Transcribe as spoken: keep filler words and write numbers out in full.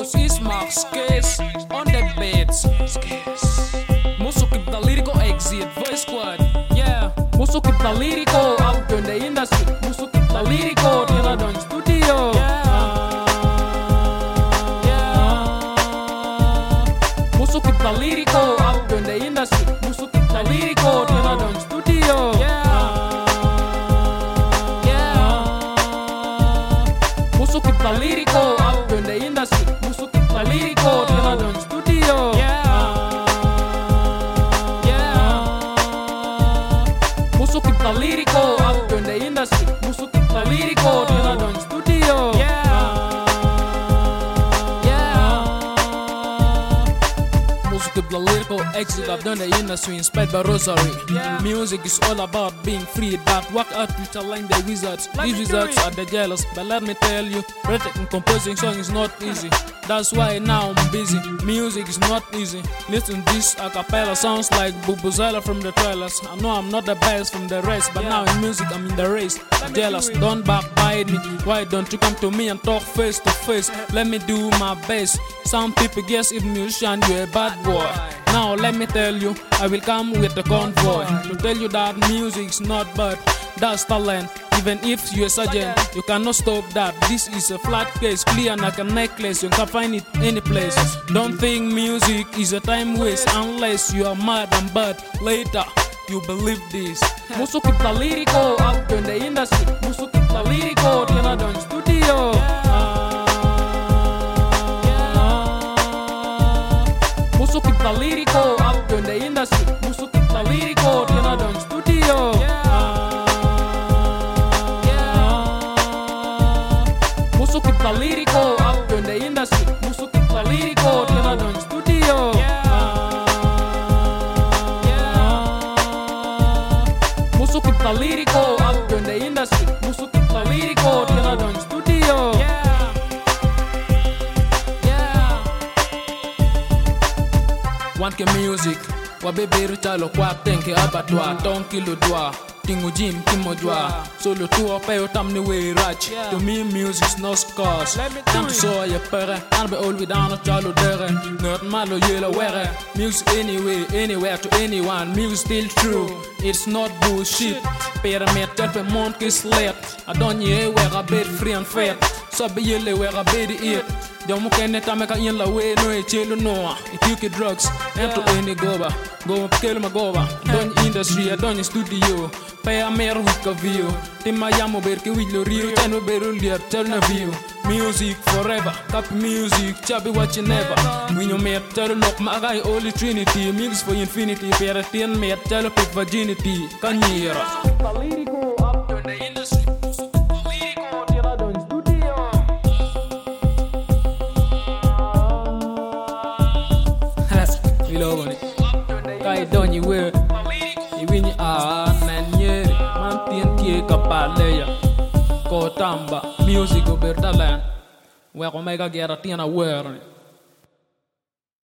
host is Max Case on the beats. Musuh kita lyrical exit voice squad. Yeah, musuh kita lyrical out in the industry. Musuh kita lyrical di Radon Studio. Musuh kita lyrical out in the industry. Musuh kita lyrical di Radon Studio. Musuh kita lyrical out in the industry. Musuh kita lyrical di Radon Studio. Musuh kita lyrical out in the industry. Musuh kita lyrical di Radon Studio. Musuh kita lyrical exit out in the industry inspired by Rosary. Music is all about being free, but work out to challenge the wizards. These wizards are the jealous, but let me tell you, writing and composing song is not easy. That's why now I'm busy. Music is not easy. Listen, this a cappella sounds like Bubuzela from the trailers. I know I'm not the best from the rest, but now in music I'm in the race. Jealous, don't backbite me. Why don't you come to me and talk face to face? Let me do my best. Some people guess if musician you're a bad boy. Now let me tell you, I will come with the convoy to tell you that music's not bad. That's talent. Even if you're a sergeant, you cannot stop that. This is a flat case, clear like a necklace. You can find it any place. Don't think music is a time waste unless you are mad and bad. Later, you believe this. Musuh kita lyrical out in the industry. Musuh kita lyrical di Radon Studio. Musuh kita lyrical out in the industry. Musuh kita lyrical di Radon Studio. Musuh kita lyrical out in the industry. Musuh kita lyrical di Radon Studio. Musuh kita lyrical out in the industry. Musuh kita lyrical di Radon Studio. One ke music, wa beberu chalo kwa tenke abatwa, ton kilo dwa. Tingu jim kimo dwa, solo tu ope tam ni we rach. To me music's no scars. Tam so ya pere, an be all we down of chalo dere. Not malo yellow were. Music anyway, anywhere to anyone. Music still true. It's not bullshit. Pere met pe monkey slap. I don't ye where a bed free and fat. So be yellow where a bed eat. Don't can it make a in la way no chill no. If you get drugs, enter any goba. Go kill my goba. Don't industry, I don't studio. Pay a mere week of view. Tima yamo berke with your real ten beru liar tell na view. Music forever, copy music, chubby what you never. When you met tell look my guy holy trinity, music for infinity, pair ten met tell pick virginity. Can you hear us? Lyrical up to the industry. Lyrical di Radon Studio. Below it. Guy don't you wear. You win your ah man yeah. Man tien tie kapaleya. Ko tamba music go bertalan. We go mega gera tiena wear.